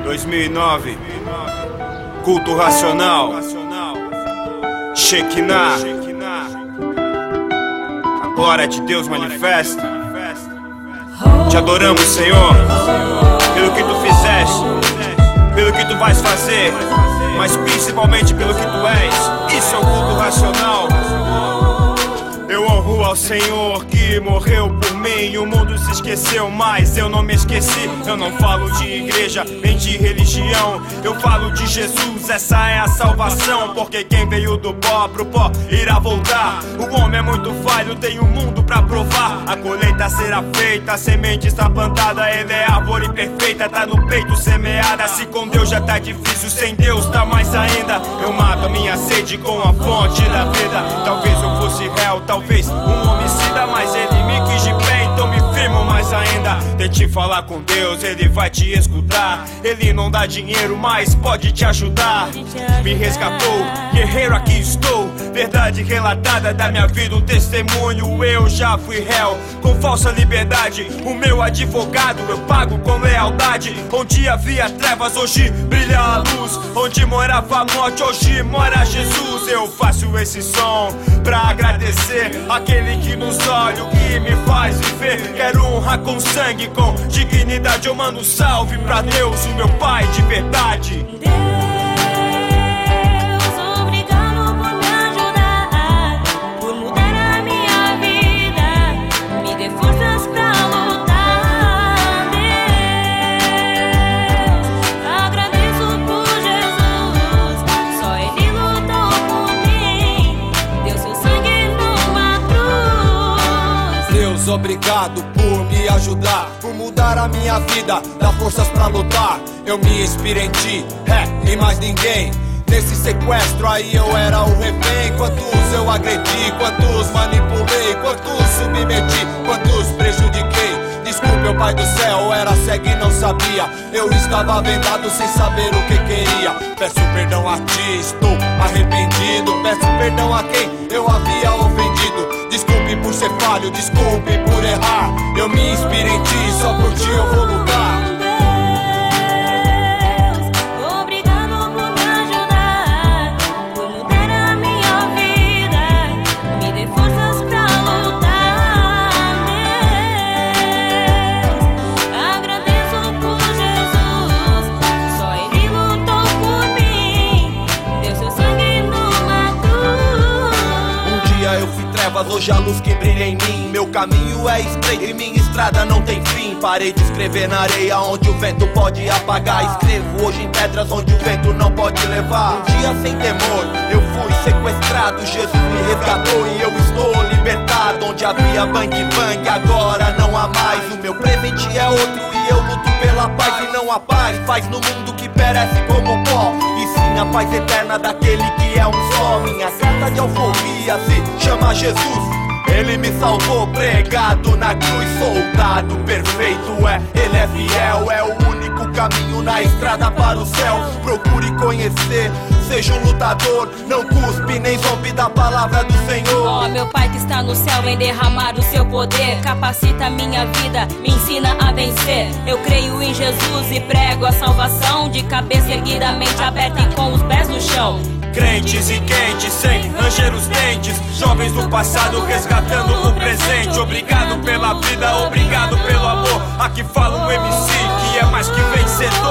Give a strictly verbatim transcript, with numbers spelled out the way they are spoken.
dois mil e nove, Culto Racional, Shekinah, a glória de Deus manifesta. Te adoramos, Senhor, pelo que Tu fizeste, pelo que Tu vais fazer, mas principalmente pelo que Tu és. Isso é o culto racional. Eu honro ao Senhor que morreu por mim. O mundo se esqueceu, mas eu não me esqueci. Eu não falo de igreja, nem de religião. Eu falo de Jesus, essa é a salvação. Porque quem veio do pó pro pó irá voltar. O homem é muito falho, tem um mundo pra provar. A colheita será feita, a semente está plantada. Ele é a árvore perfeita, tá no peito semeada. Se com Deus já tá difícil, sem Deus tá mais ainda. Eu mato a minha sede com a fonte da vida. Talvez eu fosse réu, talvez um homicida, mas ele me quis de pé, então me firmo mais ainda. Tente falar com Deus, ele vai te escutar. Ele não dá dinheiro, mas pode te ajudar. Me resgatou, guerreiro, aqui estou. Verdade relatada da minha vida, um testemunho. Eu já fui réu, com falsa liberdade. O meu advogado eu pago com lealdade. Onde havia trevas, hoje brilha a luz. Onde morava a morte, hoje mora Jesus. Eu faço esse som pra agradecer aquele que nos olha, o que me faz viver. Quero honrar com sangue, com dignidade. Eu mando salve pra Deus, o meu Pai de verdade. Obrigado por me ajudar, por mudar a minha vida, dar forças pra lutar. Eu me inspiro em ti, é, em mais ninguém. Nesse sequestro aí eu era o refém. Quantos eu agredi, quantos manipulei, quantos submeti, quantos prejudiquei. Desculpe, meu Pai do céu, era cego e não sabia. Eu estava vendado sem saber o que queria. Peço perdão a ti, estou arrependido. Peço perdão a quem eu havia ofendido. Desculpe por ser falho, desculpe por errar. Eu me inspiro em ti, só por ti eu vou lutar. Hoje a luz que brilha em mim. Meu caminho é estreito e minha estrada não tem fim. Parei de escrever na areia onde o vento pode apagar. Escrevo hoje em pedras onde o vento não pode levar. Um dia sem temor eu fui sequestrado. Jesus me resgatou e eu estou libertado. Onde havia bang bang agora não há mais. O meu presente é outro e eu luto pela paz. E não há paz, paz no mundo que perece como pó. E sim a paz eterna daquele que é um só. Minha carta de alforria se chama Jesus. Ele me salvou pregado na cruz. Soldado perfeito é, ele é fiel. É o único caminho na estrada para o céu. Procure conhecer, seja um lutador. Não cuspe nem zombe da palavra do Senhor. Ó, oh, meu Pai que está no céu, vem derramar o seu poder. Capacita minha vida, me ensina a vencer. Eu creio em Jesus e prego a salvação. De cabeça erguida, mente aberta e com os pés no chão. Crentes e quentes, sem ranger os dentes. Jovens do passado resgatando o presente. Obrigado pela vida, obrigado pelo amor. Aqui fala um M C que é mais que vencedor.